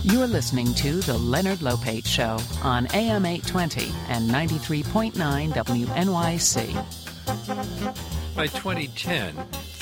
You're listening to The Leonard Lopate Show on AM 820 and 93.9 WNYC. By 2010,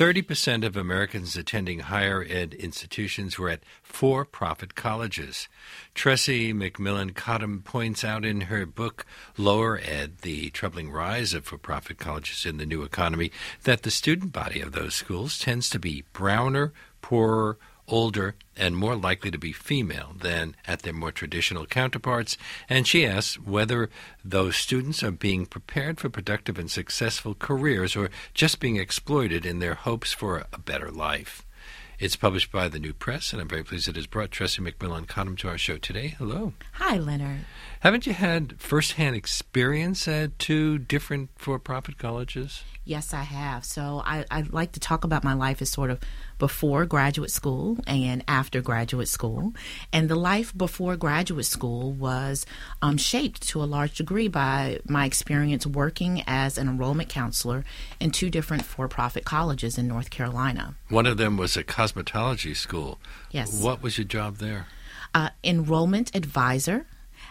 30% of Americans attending higher ed institutions were at for-profit colleges. Tressie McMillan Cottom points out in her book, Lower Ed, The Troubling Rise of For-Profit Colleges in the New Economy, that the student body of those schools tends to be browner, poorer, older, and more likely to be female than at their more traditional counterparts, and she asks whether those students are being prepared for productive and successful careers or just being exploited in their hopes for a better life. It's published by the New Press, and I'm very pleased it has brought Tressie McMillan Cottom to our show today. Hello. Hi, Leonard. Haven't you had first-hand experience at two different for-profit colleges? Yes, I have. So I like to talk about my life as sort of before graduate school and after graduate school. And the life before graduate school was shaped to a large degree by my experience working as an enrollment counselor in two different for-profit colleges in North Carolina. One of them was a cosmetology school. Yes. What was your job there? Enrollment advisor.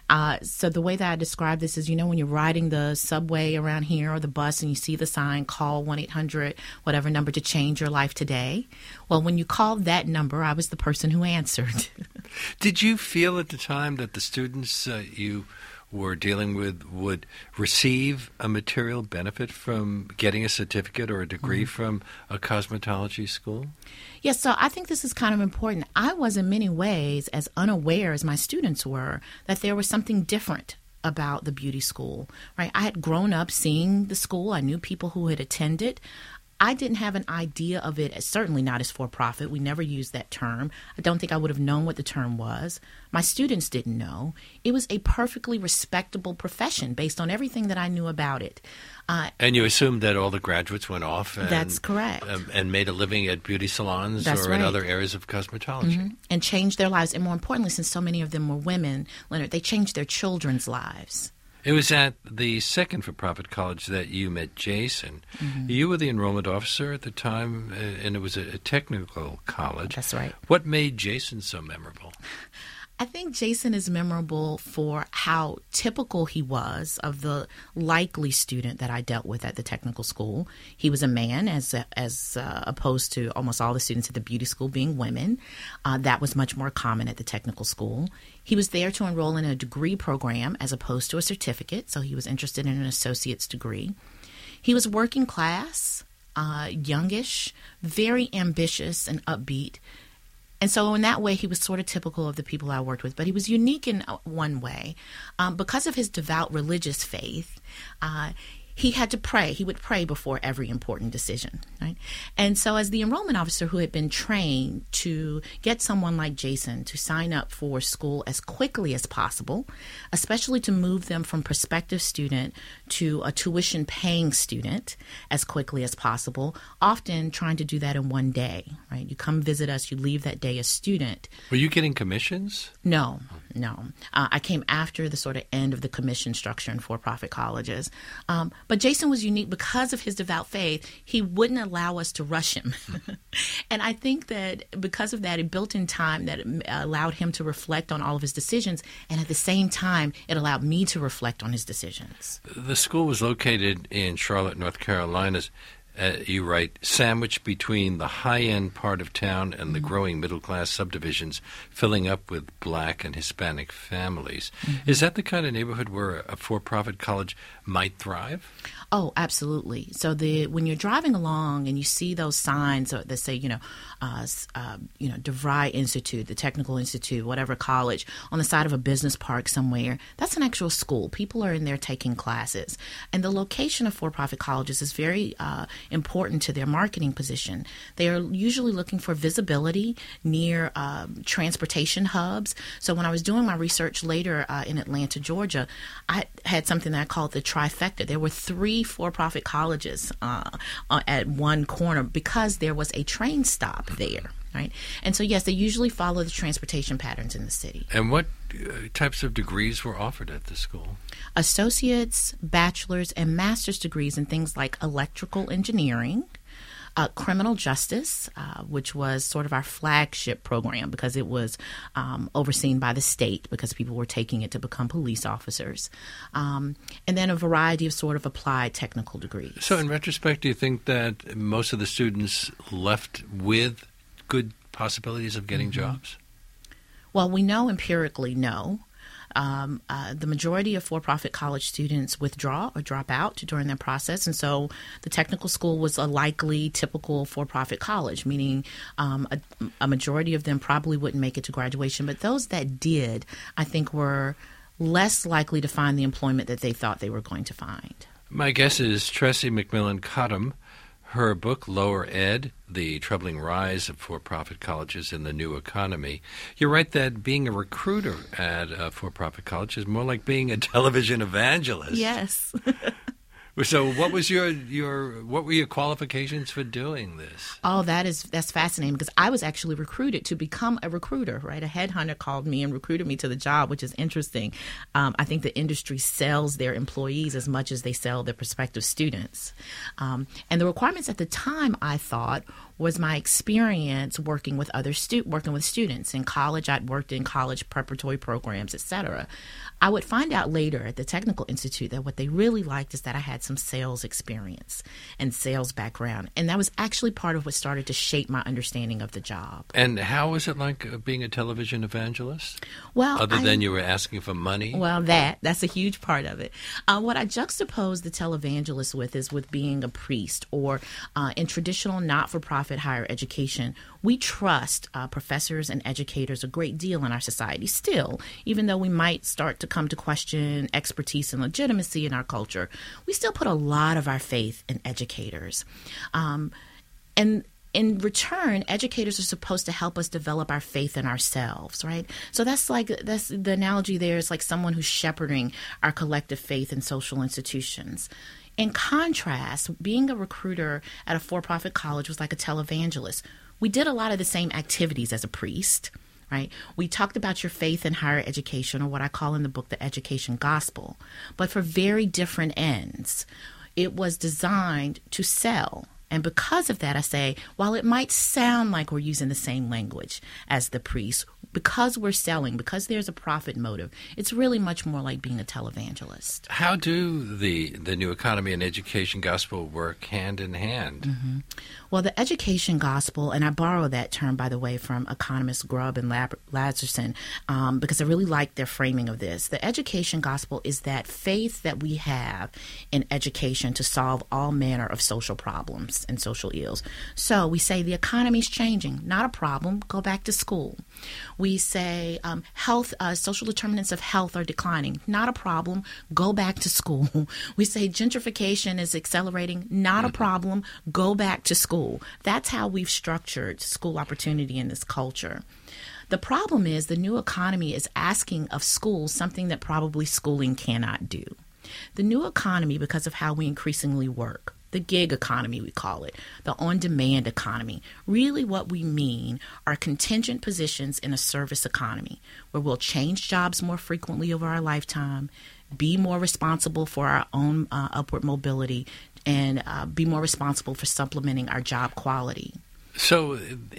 So the way that I describe this is, you know, when you're riding the subway around here or the bus and you see the sign, call 1-800, whatever number to change your life today. Well, when you called that number, I was the person who answered. Did you feel at the time that the students you were dealing with would receive a material benefit from getting a certificate or a degree from a cosmetology school? Yes, so I think this is kind of important. I was in many ways as unaware as my students were that there was something different about the beauty school, right? I had grown up seeing the school. I knew people who had attended. I didn't have an idea of it, as certainly not as for-profit. We never used that term. I don't think I would have known what the term was. My students didn't know. It was a perfectly respectable profession based on everything that I knew about it. And you assumed that all the graduates went off and, that's correct. And made a living at beauty salons that's or right. in other areas of cosmetology. Mm-hmm. And changed their lives. And more importantly, since so many of them were women, Leonard, they changed their children's lives. It was at the second for-profit college that you met Jason. Mm-hmm. You were the enrollment officer at the time, and it was a technical college. That's right. What made Jason so memorable? I think Jason is memorable for how typical he was of the likely student that I dealt with at the technical school. He was a man, as opposed to almost all the students at the beauty school being women. That was much more common at the technical school. He was there to enroll in a degree program as opposed to a certificate, so he was interested in an associate's degree. He was working class, youngish, very ambitious and upbeat. And so in that way, he was sort of typical of the people I worked with. But he was unique in one way. Because of his devout religious faith, he had to pray. He would pray before every important decision, right? And so as the enrollment officer who had been trained to get someone like Jason to sign up for school as quickly as possible, especially to move them from prospective student to a tuition-paying student as quickly as possible, often trying to do that in one day, right? You come visit us, you leave that day a student. Were you getting commissions? No. I came after the sort of end of the commission structure in for-profit colleges. But Jason was unique because of his devout faith. He wouldn't allow us to rush him. And I think that because of that, it built in time that it allowed him to reflect on all of his decisions. And at the same time, it allowed me to reflect on his decisions. The school was located in Charlotte, North Carolina. You write, sandwiched between the high-end part of town and the growing middle-class subdivisions filling up with Black and Hispanic families. Mm-hmm. Is that the kind of neighborhood where a for-profit college might thrive? Oh, absolutely. So when you're driving along and you see those signs that say, DeVry Institute, the Technical Institute, whatever college, on the side of a business park somewhere, that's an actual school. People are in there taking classes. And the location of for-profit colleges is very important to their marketing position. They are usually looking for visibility near transportation hubs. So when I was doing my research later in Atlanta, Georgia, I had something that I called the trifecta. There were 3 for-profit colleges at one corner because there was a train stop there, right? And so, yes, they usually follow the transportation patterns in the city. And what types of degrees were offered at the school? Associates, bachelor's, and master's degrees in things like electrical engineering, Criminal justice, which was sort of our flagship program because it was overseen by the state because people were taking it to become police officers. And then a variety of sort of applied technical degrees. So in retrospect, do you think that most of the students left with good possibilities of getting jobs? Well, we know empirically, no. The majority of for-profit college students withdraw or drop out during their process. And so the technical school was a likely typical for-profit college, meaning a majority of them probably wouldn't make it to graduation. But those that did, I think, were less likely to find the employment that they thought they were going to find. My guess is Tressie McMillan Cottom. Her book, Lower Ed, The Troubling Rise of For-Profit Colleges in the New Economy. You're right that being a recruiter at a for-profit college is more like being a television evangelist. Yes. So what was what were your qualifications for doing this? Oh, that's fascinating because I was actually recruited to become a recruiter, right? A headhunter called me and recruited me to the job, which is interesting. I think the industry sells their employees as much as they sell their prospective students. And the requirements at the time, I thought, was my experience working with working with students. In college, I'd worked in college preparatory programs, etc. I would find out later at the Technical Institute that what they really liked is that I had some sales experience and sales background. And that was actually part of what started to shape my understanding of the job. And how was it like being a television evangelist? Well, other than you were asking for money? Well, that's a huge part of it. What I juxtapose the televangelist with is with being a priest or in traditional not-for-profit higher education. We trust professors and educators a great deal in our society still, even though we might start to come to question expertise and legitimacy in our culture. We still put a lot of our faith in educators. And in return, educators are supposed to help us develop our faith in ourselves, right? So that's the analogy there is like someone who's shepherding our collective faith in social institutions. In contrast, being a recruiter at a for-profit college was like a televangelist. We did a lot of the same activities as a priest, right? We talked about your faith in higher education, or what I call in the book the education gospel, but for very different ends. It was designed to sell. And because of that, I say, while it might sound like we're using the same language as the priest, because we're selling, because there's a profit motive, it's really much more like being a televangelist. How do the new economy and education gospel work hand in hand? Mm-hmm. Well, the education gospel, and I borrow that term, by the way, from economists Grubb and Lazarson, because I really like their framing of this. The education gospel is that faith that we have in education to solve all manner of social problems and social ills. So we say the economy's changing, not a problem, go back to school. We say social determinants of health are declining, not a problem, go back to school. We say gentrification is accelerating, not a problem, go back to school. That's how we've structured school opportunity in this culture. The problem is the new economy is asking of schools something that probably schooling cannot do. The new economy, because of how we increasingly work, the gig economy we call it, the on-demand economy, really what we mean are contingent positions in a service economy where we'll change jobs more frequently over our lifetime, be more responsible for our own upward mobility, and be more responsible for supplementing our job quality. So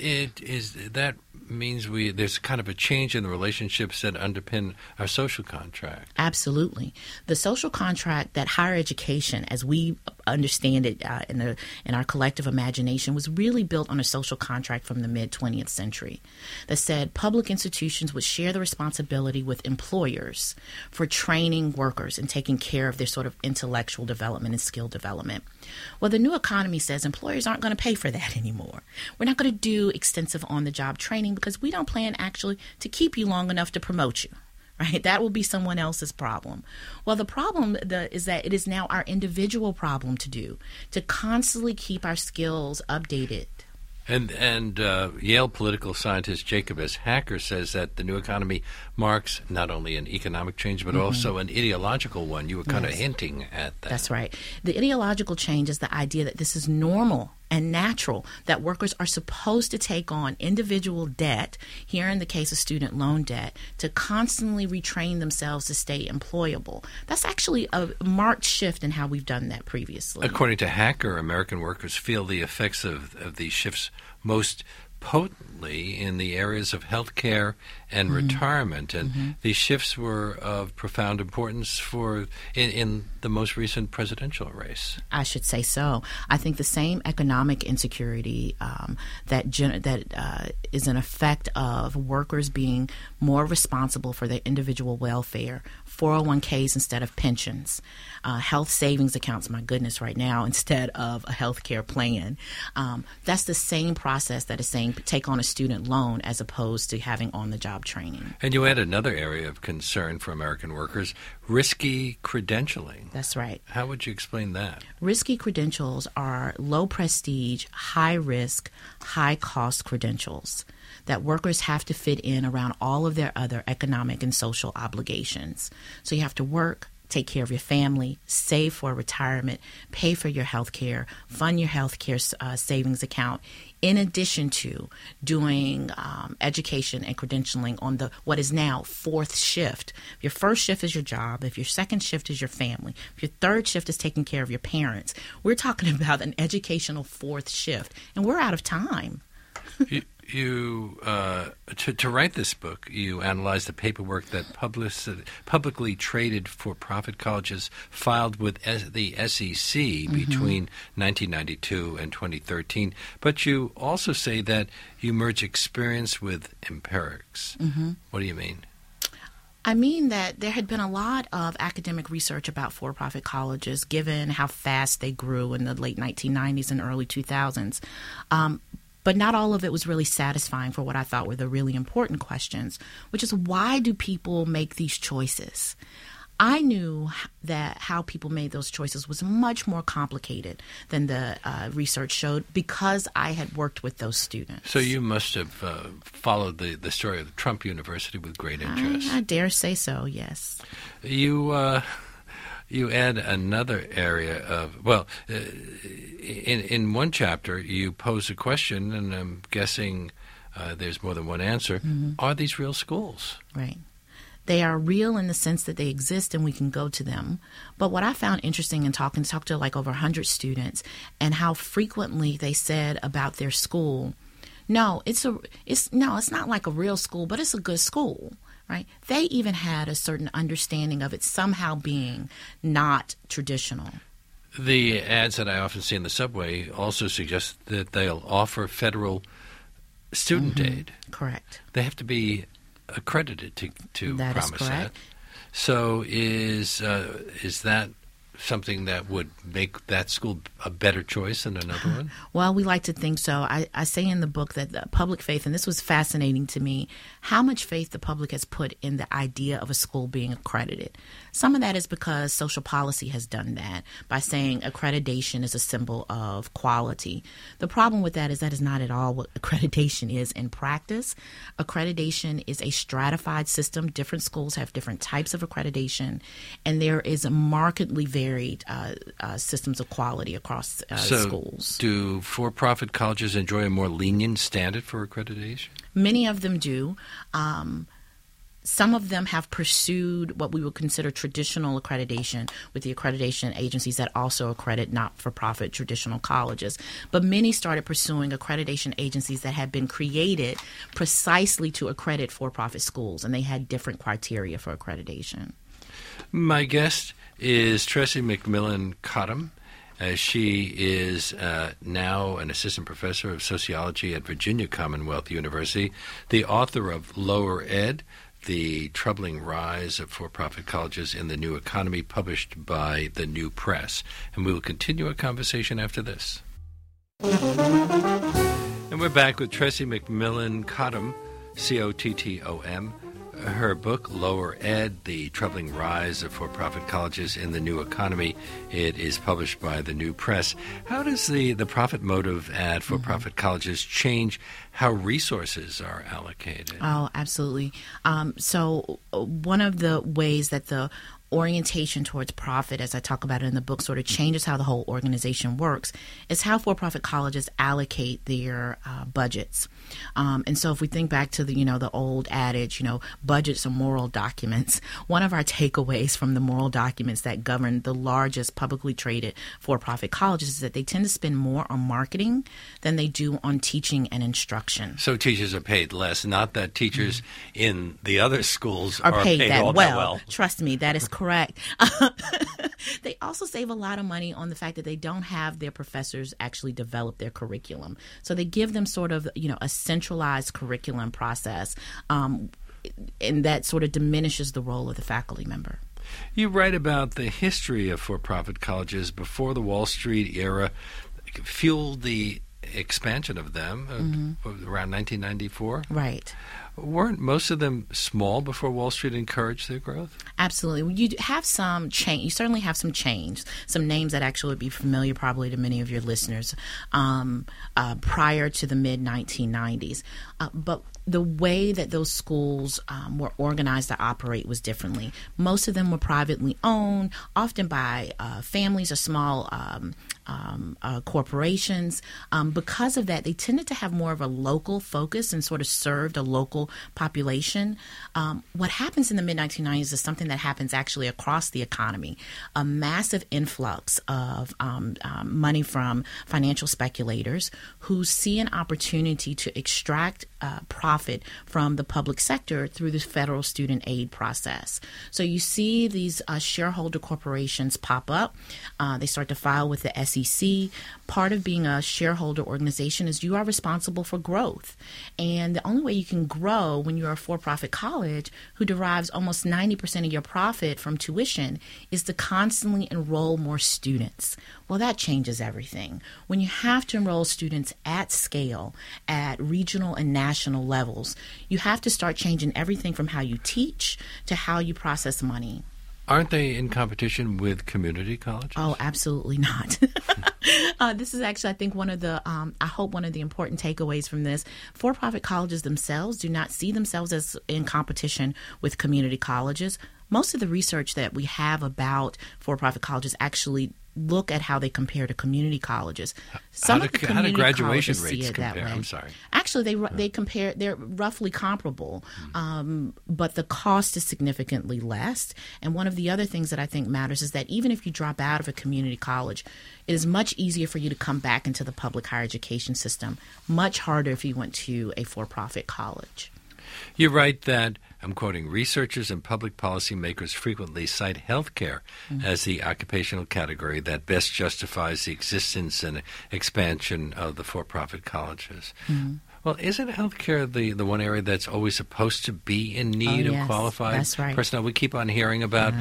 that means there's kind of a change in the relationships that underpin our social contract. Absolutely. The social contract that higher education, as we understand it in our collective imagination, was really built on a social contract from the mid-20th century that said public institutions would share the responsibility with employers for training workers and taking care of their sort of intellectual development and skill development. Well, the new economy says employers aren't going to pay for that anymore. We're not going to do extensive on-the-job training because we don't plan actually to keep you long enough to promote you. Right? That will be someone else's problem. Well, the problem is that it is now our individual problem to constantly keep our skills updated. And Yale political scientist Jacob S. Hacker says that the new economy marks not only an economic change, but also an ideological one. You were kind of hinting at that. That's right. The ideological change is the idea that this is normal and natural that workers are supposed to take on individual debt, here in the case of student loan debt, to constantly retrain themselves to stay employable. That's actually a marked shift in how we've done that previously. According to Hacker, American workers feel the effects of these shifts most potently in the areas of healthcare and retirement, and these shifts were of profound importance in the most recent presidential race. I should say so. I think the same economic insecurity that is an effect of workers being more responsible for their individual welfare, 401ks instead of pensions, health savings accounts, my goodness, right now, instead of a health care plan. That's the same process that is saying take on a student loan as opposed to having on-the-job training. And you add another area of concern for American workers, risky credentialing. That's right. How would you explain that? Risky credentials are low-prestige, high-risk, high-cost credentials that workers have to fit in around all of their other economic and social obligations. So you have to work, take care of your family, save for retirement, pay for your health care, fund your health care savings account, in addition to doing education and credentialing on what is now fourth shift. If your first shift is your job, if your second shift is your family, if your third shift is taking care of your parents, we're talking about an educational fourth shift, and we're out of time. To write this book, you analyzed the paperwork that publicly traded for-profit colleges filed with the SEC between 1992 and 2013. But you also say that you merge experience with empirics. What do you mean? I mean that there had been a lot of academic research about for-profit colleges, given how fast they grew in the late 1990s and early 2000s. But not all of it was really satisfying for what I thought were the really important questions, which is, why do people make these choices? I knew that how people made those choices was much more complicated than the research showed, because I had worked with those students. So you must have followed the story of Trump University with great interest. I dare say so, yes. You add another area of, in one chapter you pose a question, and I'm guessing there's more than one answer. Are these real schools? Right. They are real in the sense that they exist and we can go to them. But what I found interesting in talked to like over 100 students, and how frequently they said about their school, it's not like a real school, but it's a good school. Right? They even had a certain understanding of it somehow being not traditional. The ads that I often see in the subway also suggest that they'll offer federal student aid. Correct. They have to be accredited to that promise is correct. that. So is that something that would make that school a better choice than another one? Well, we like to think so. I say in the book that the public faith, and this was fascinating to me, how much faith the public has put in the idea of a school being accredited. Some of that is because social policy has done that by saying accreditation is a symbol of quality. The problem with that is not at all what accreditation is in practice. Accreditation is a stratified system. Different schools have different types of accreditation, and there is a markedly varied systems of quality across schools. So do for-profit colleges enjoy a more lenient standard for accreditation? Many of them do. Some of them have pursued what we would consider traditional accreditation with the accreditation agencies that also accredit not-for-profit traditional colleges. But many started pursuing accreditation agencies that had been created precisely to accredit for-profit schools, and they had different criteria for accreditation. My guest is Tressie McMillan Cottom. She is now an assistant professor of sociology at Virginia Commonwealth University, the author of Lower Ed, The Troubling Rise of For-Profit Colleges in the New Economy, published by the New Press. And we will continue our conversation after this. And we're back with Tressie McMillan Cottom, C-O-T-T-O-M. Her book, Lower Ed, The Troubling Rise of For-Profit Colleges in the New Economy, it is published by the New Press. How does the profit motive at for-profit colleges change how resources are allocated? Oh, absolutely. So one of the ways that the orientation towards profit, as I talk about it in the book, sort of changes how the whole organization works, is how for-profit colleges allocate their budgets. And so if we think back to the old adage, budgets are moral documents, one of our takeaways from the moral documents that govern the largest publicly traded for-profit colleges is that they tend to spend more on marketing than they do on teaching and instruction. So teachers are paid less, not that teachers in the other schools are paid that all well. that well. Trust me, that is correct. They also save a lot of money on the fact that they don't have their professors actually develop their curriculum. So they give them sort of, a centralized curriculum process, and that sort of diminishes the role of the faculty member. You write about the history of for-profit colleges before the Wall Street era fueled the expansion of them around 1994. Right. Weren't most of them small before Wall Street encouraged their growth? Absolutely. You have some change. You certainly have some change. Some names that actually would be familiar probably to many of your listeners prior to the mid-1990s. But the way that those schools were organized to operate was differently. Most of them were privately owned, often by families or small corporations. Because of that, they tended to have more of a local focus and sort of served a local population. What happens in the mid-1990s is something that happens actually across the economy. A massive influx of money from financial speculators who see an opportunity to extract profit from the public sector through the federal student aid process. So you see these shareholder corporations pop up. They start to file with the SEC. Part of being a shareholder organization is you are responsible for growth. And the only way you can grow when you're a for-profit college who derives almost 90% of your profit from tuition is to constantly enroll more students. Well, that changes everything. When you have to enroll students at scale, at regional and national levels, you have to start changing everything from how you teach to how you process money. Aren't they in competition with community colleges? Oh, absolutely not. This is actually, I think, one of the important takeaways from this. For-profit colleges themselves do not see themselves as in competition with community colleges. Most of the research that we have about for-profit colleges actually look at how they compare to community colleges. How do graduation rates compare? I'm sorry. Actually, they compare. They're roughly comparable, but the cost is significantly less. And one of the other things that I think matters is that even if you drop out of a community college, it is much easier for you to come back into the public higher education system. Much harder if you went to a for-profit college. You write that, I'm quoting, researchers and public policy makers frequently cite healthcare as the occupational category that best justifies the existence and expansion of the for-profit colleges. Well, isn't healthcare the one area that's always supposed to be in need of qualified personnel? We keep on hearing about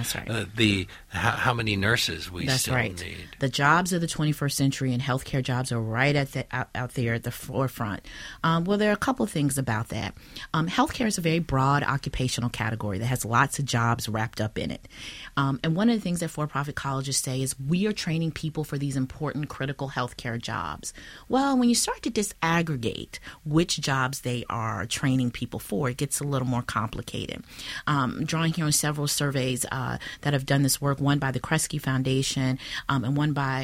how many nurses we still need. The jobs of the 21st century and healthcare jobs are right out there at the forefront. Well, there are a couple of things about that. Healthcare is a very broad occupational category that has lots of jobs wrapped up in it. And one of the things that for-profit colleges say is we are training people for these important critical healthcare jobs. Well, when you start to disaggregate which jobs they are training people for, it gets a little more complicated. Drawing here on several surveys that have done this work, one by the Kresge Foundation and one by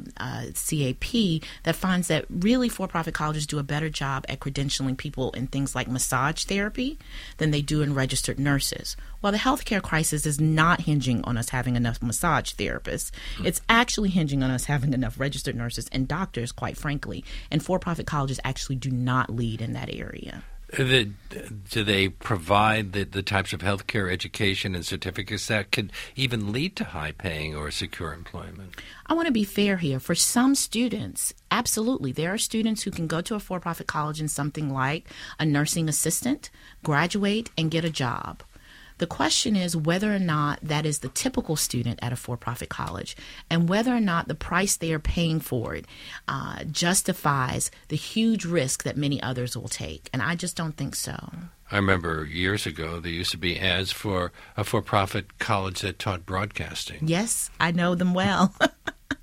CAP, that finds that really for-profit colleges do a better job at credentialing people in things like massage therapy than they do in registered nurses. Well, the healthcare crisis is not hinging on us having enough massage therapists. It's actually hinging on us having enough registered nurses and doctors, quite frankly. And for-profit colleges actually do not lead in that area. Do they provide the types of healthcare education and certificates that could even lead to high-paying or secure employment? I want to be fair here. For some students, absolutely. There are students who can go to a for-profit college in something like a nursing assistant, graduate, and get a job. The question is whether or not that is the typical student at a for-profit college and whether or not the price they are paying for it justifies the huge risk that many others will take. And I just don't think so. I remember years ago there used to be ads for a for-profit college that taught broadcasting. Yes, I know them well.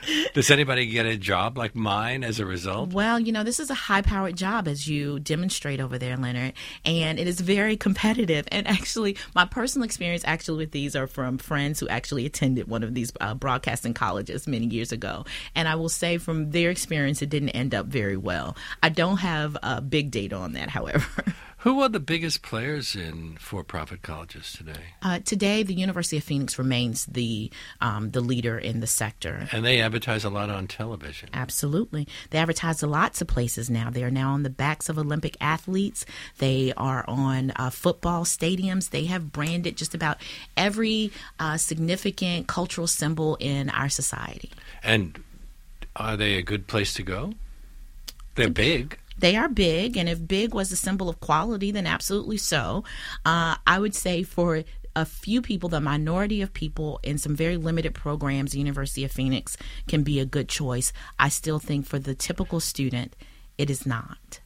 Does anybody get a job like mine as a result? Well, this is a high-powered job, as you demonstrate over there, Leonard, and it is very competitive. And actually, my personal experience with these are from friends who actually attended one of these broadcasting colleges many years ago. And I will say from their experience, it didn't end up very well. I don't have big data on that, however. Who are the biggest players in for-profit colleges today? Today, the University of Phoenix remains the leader in the sector. And they advertise a lot on television. Absolutely. They advertise to lots of places now. They are now on the backs of Olympic athletes. They are on football stadiums. They have branded just about every significant cultural symbol in our society. And are they a good place to go? They're big. They are big, and if big was a symbol of quality, then absolutely so. I would say for a few people, the minority of people in some very limited programs, the University of Phoenix can be a good choice. I still think for the typical student, it is not.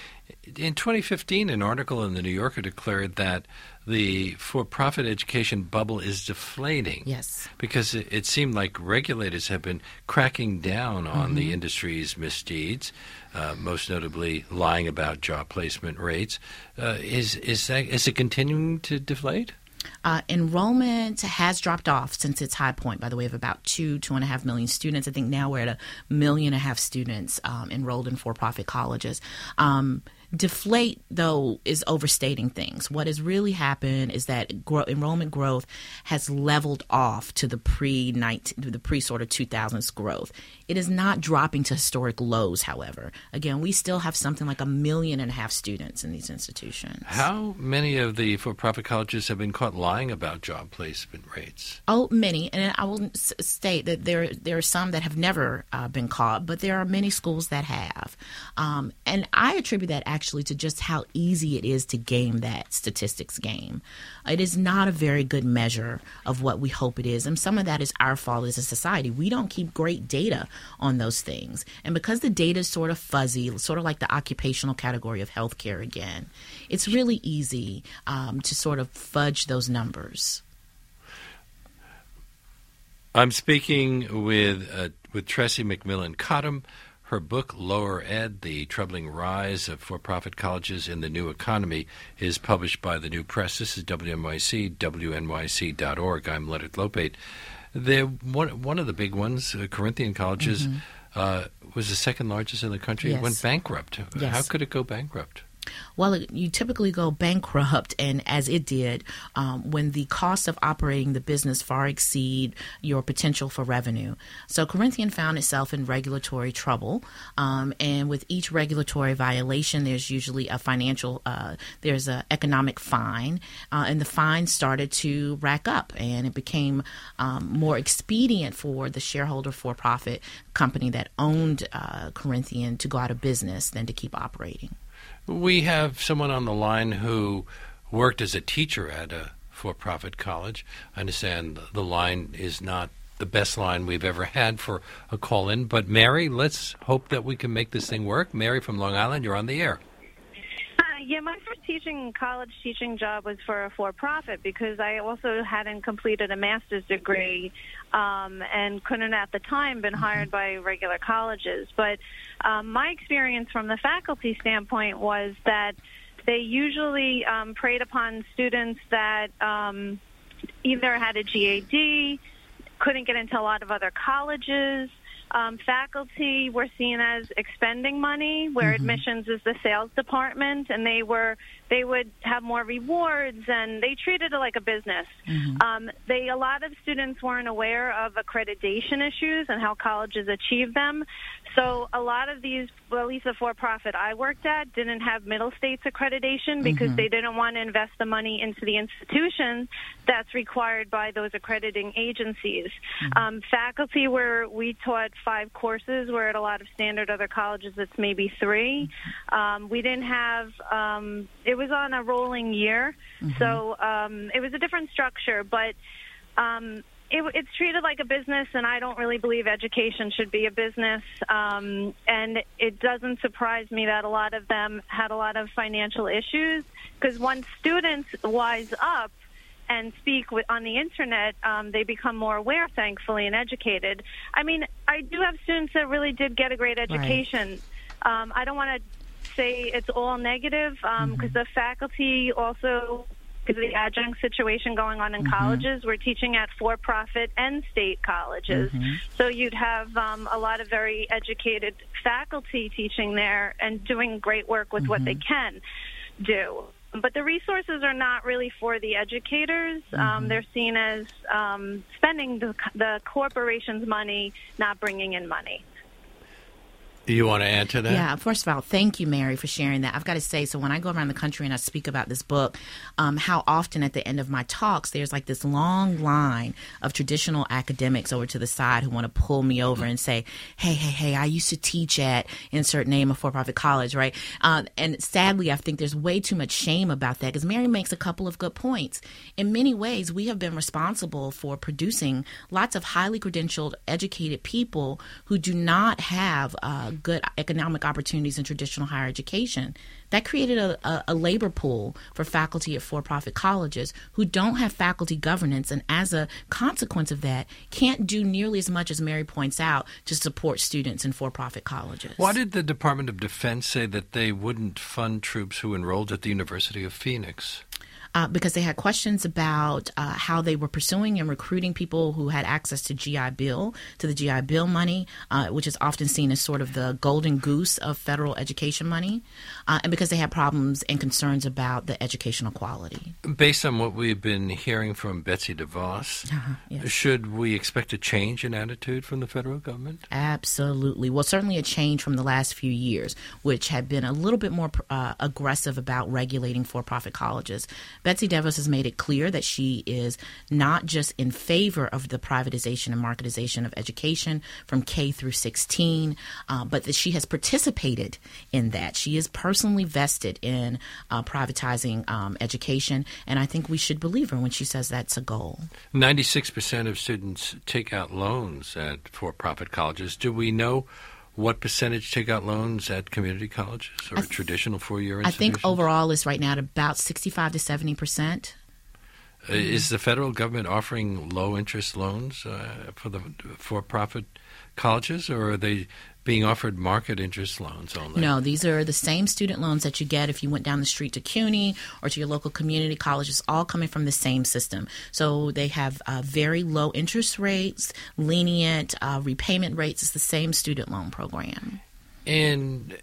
In 2015, an article in The New Yorker declared that the for-profit education bubble is deflating. Yes. Because it seemed like regulators have been cracking down on the industry's misdeeds, most notably lying about job placement rates. Is it continuing to deflate? Enrollment has dropped off since its high point, by the way, of about 2.5 million students. I think now we're at 1.5 million students enrolled in for-profit colleges. Deflate, though, is overstating things. What has really happened is that enrollment growth has leveled off to the pre sort of 2000s growth. It is not dropping to historic lows, however. Again, we still have something like 1.5 million students in these institutions. How many of the for-profit colleges have been caught lying about job placement rates? Oh, many. And I will state that there are some that have never been caught, but there are many schools that have. And I attribute that actually to just how easy it is to game that statistics game. It is not a very good measure of what we hope it is. And some of that is our fault as a society. We don't keep great data on those things. And because the data is sort of fuzzy, sort of like the occupational category of healthcare again, it's really easy to sort of fudge those numbers. I'm speaking with Tressie McMillan Cottom. Her book, Lower Ed, The Troubling Rise of For-Profit Colleges in the New Economy, is published by the New Press. This is WNYC, WNYC.org. I'm Leonard Lopate. One of the big ones, Corinthian Colleges, was the second largest in the country. Yes. It went bankrupt. Yes. How could it go bankrupt? Well, you typically go bankrupt, and as it did, when the cost of operating the business far exceed your potential for revenue. So Corinthian found itself in regulatory trouble, and with each regulatory violation, there's usually a there's an economic fine, and the fine started to rack up, and it became more expedient for the shareholder for-profit company that owned Corinthian to go out of business than to keep operating. We have someone on the line who worked as a teacher at a for-profit college. I understand the line is not the best line we've ever had for a call-in. But, Mary, let's hope that we can make this thing work. Mary from Long Island, you're on the air. Yeah, my first college teaching job was for a for-profit because I also hadn't completed a master's degree and couldn't at the time been hired by regular colleges. But my experience from the faculty standpoint was that they usually preyed upon students that either had a GAD, couldn't get into a lot of other colleges. Faculty were seen as expending money, where admissions is the sales department, and they would have more rewards, and they treated it like a business. A lot of students weren't aware of accreditation issues and how colleges achieve them. So a lot of these, well, at least the for-profit I worked at, didn't have middle states accreditation because they didn't want to invest the money into the institution that's required by those accrediting agencies. Faculty, where we taught 5 courses, where at a lot of standard other colleges it's maybe 3. We didn't have, it was on a rolling year, so it was a different structure, but it's treated like a business, and I don't really believe education should be a business. And it doesn't surprise me that a lot of them had a lot of financial issues, because once students wise up and speak on the internet, they become more aware, thankfully, and educated. I mean, I do have students that really did get a great education. Right. I don't want to say it's all negative because the faculty also, because of the adjunct situation going on in colleges, we're teaching at for-profit and state colleges. So you'd have a lot of very educated faculty teaching there and doing great work with what they can do. But the resources are not really for the educators. They're seen as spending the corporation's money, not bringing in money. You want to add to that? Yeah, first of all, thank you, Mary, for sharing that. I've got to say, so when I go around the country and I speak about this book, how often at the end of my talks, there's like this long line of traditional academics over to the side who want to pull me over and say, hey, I used to teach at insert name a for-profit college, right? And sadly, I think there's way too much shame about that because Mary makes a couple of good points. In many ways, we have been responsible for producing lots of highly credentialed, educated people who do not have good economic opportunities in traditional higher education. That created a labor pool for faculty at for-profit colleges who don't have faculty governance, and as a consequence of that, can't do nearly as much as Mary points out to support students in for-profit colleges. Why did the Department of Defense say that they wouldn't fund troops who enrolled at the University of Phoenix? Because they had questions about how they were pursuing and recruiting people who had access to GI Bill, to the GI Bill money, which is often seen as sort of the golden goose of federal education money, and because they had problems and concerns about the educational quality. Based on what we've been hearing from Betsy DeVos, yes. Should we expect a change in attitude from the federal government? Absolutely. Well, certainly a change from the last few years, which had been a little bit more aggressive about regulating for-profit colleges. Betsy DeVos has made it clear that she is not just in favor of the privatization and marketization of education from K through 16, but that she has participated in that. She is personally vested in privatizing education, and I think we should believe her when she says that's a goal. 96% of students take out loans at for-profit colleges. Do we know what percentage take out loans at community colleges or traditional four-year institutions? I think overall it's right now at about 65 to 70%. Is the federal government offering low-interest loans for the for-profit colleges, or are they being offered market interest loans only? No, these are the same student loans that you get if you went down the street to CUNY or to your local community colleges, all coming from the same system. So they have very low interest rates, lenient repayment rates. It's the same student loan program. In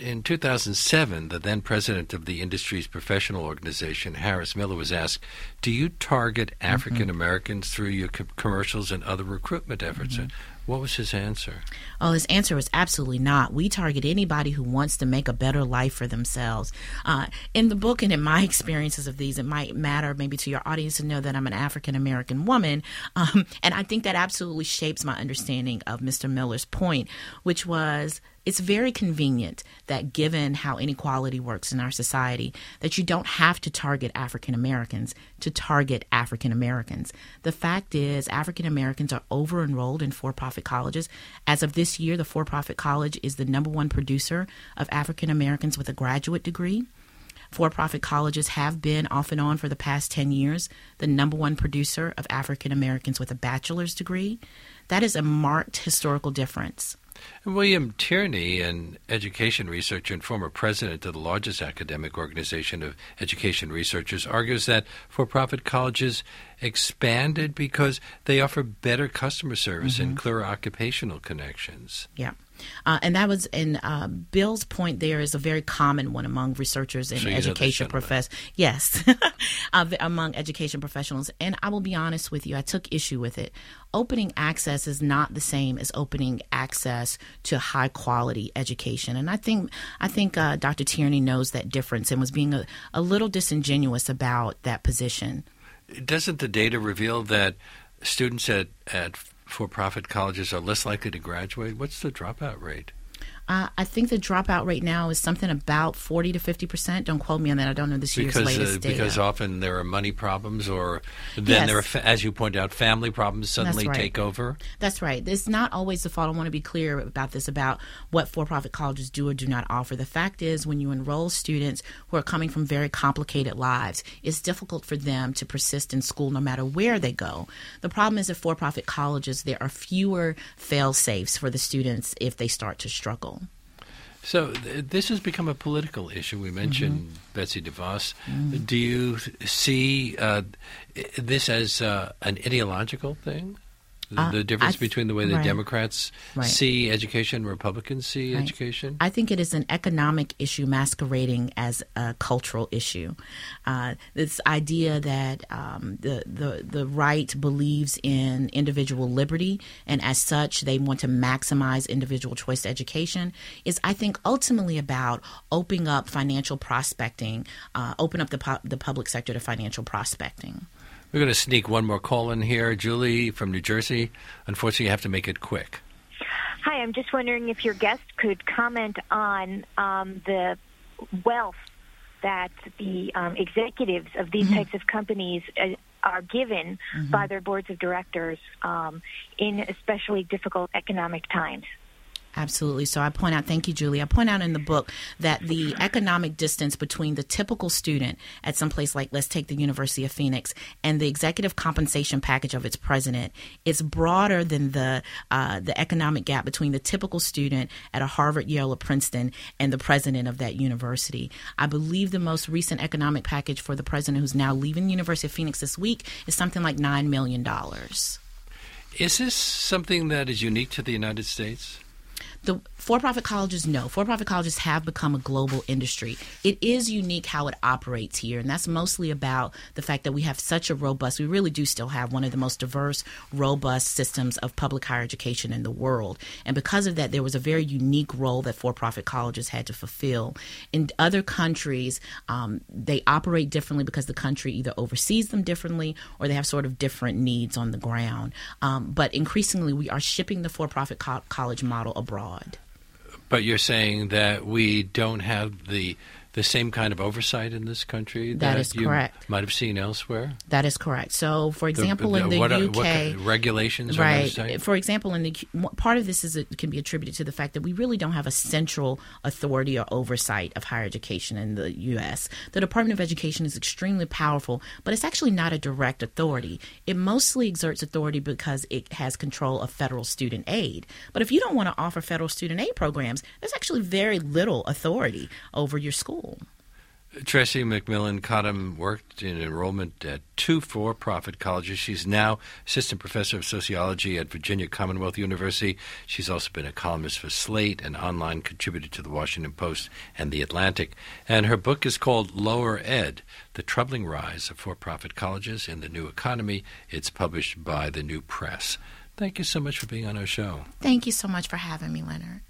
2007, the then president of the industry's professional organization, Harris Miller, was asked, do you target African Americans through your commercials and other recruitment efforts? What was his answer? Oh, his answer was absolutely not. We target anybody who wants to make a better life for themselves. In the book and in my experiences of these, it might matter maybe to your audience to know that I'm an African-American woman. And I think that absolutely shapes my understanding of Mr. Miller's point, which was it's very convenient that given how inequality works in our society, that you don't have to target African Americans to target African Americans. The fact is African Americans are over-enrolled in for-profit colleges. As of this year, the for-profit college is the #1 producer of African Americans with a graduate degree. For-profit colleges have been, off and on for the past 10 years, the #1 producer of African Americans with a bachelor's degree. That is a marked historical difference. William Tierney, an education researcher and former president of the largest academic organization of education researchers, argues that for-profit colleges expanded because they offer better customer service and clearer occupational connections. Yeah. And that was, in Bill's point there is a very common one among researchers and education professors. Yes, among education professionals. And I will be honest with you, I took issue with it. Opening access is not the same as opening access to high quality education. And I think Dr. Tierney knows that difference and was being a little disingenuous about that position. Doesn't the data reveal that students at for-profit colleges are less likely to graduate? What's the dropout rate? I think the dropout rate now is something about 40 to 50%. Don't quote me on that. I don't know this year's latest data. Because often there are money problems, or then there are, as you point out, family problems suddenly take over. That's right. It's not always the fault. I want to be clear about this, about what for-profit colleges do or do not offer. The fact is, when you enroll students who are coming from very complicated lives, it's difficult for them to persist in school no matter where they go. The problem is at for-profit colleges, there are fewer fail-safes for the students if they start to struggle. So this has become a political issue. We mentioned Betsy DeVos. Do you see this as an ideological thing? The difference between the way the Democrats see education, Republicans see education? I think it is an economic issue masquerading as a cultural issue. This idea that the right believes in individual liberty, and as such they want to maximize individual choice education, is, I think, ultimately about opening up financial prospecting, open up the public sector to financial prospecting. We're going to sneak one more call in here. Julie from New Jersey. Unfortunately, you have to make it quick. Hi, I'm just wondering if your guest could comment on the wealth that the executives of these types of companies are given by their boards of directors in especially difficult economic times. Absolutely. So I point out, thank you, Julie. I point out in the book that the economic distance between the typical student at some place like, let's take the University of Phoenix, and the executive compensation package of its president is broader than the economic gap between the typical student at a Harvard, Yale, or Princeton and the president of that university. I believe the most recent economic package for the president, who's now leaving the University of Phoenix this week, is something like $9 million. Is this something that is unique to the United States? The for-profit colleges, no. For-profit colleges have become a global industry. It is unique how it operates here, and that's mostly about the fact that we have such a robust, we really do still have one of the most diverse, robust systems of public higher education in the world. And because of that, there was a very unique role that for-profit colleges had to fulfill. In other countries, they operate differently because the country either oversees them differently or they have sort of different needs on the ground. But increasingly, we are shipping the for-profit college model abroad. But you're saying that we don't have the same kind of oversight in this country that is correct. Might have seen elsewhere? That is correct. So, for example, in the UK... What kind of regulations or oversight? For example, part of this can be attributed to the fact that we really don't have a central authority or oversight of higher education in the U.S. The Department of Education is extremely powerful, but it's actually not a direct authority. It mostly exerts authority because it has control of federal student aid. But if you don't want to offer federal student aid programs, there's actually very little authority over your school. Tressie McMillan Cottom worked in enrollment at 2 for-profit colleges. She's now assistant professor of sociology at Virginia Commonwealth University. She's also been a columnist for Slate and online contributor to the Washington Post and The Atlantic. And her book is called Lower Ed, The Troubling Rise of For-Profit Colleges in the New Economy. It's published by the New Press. Thank you so much for being on our show. Thank you so much for having me, Leonard.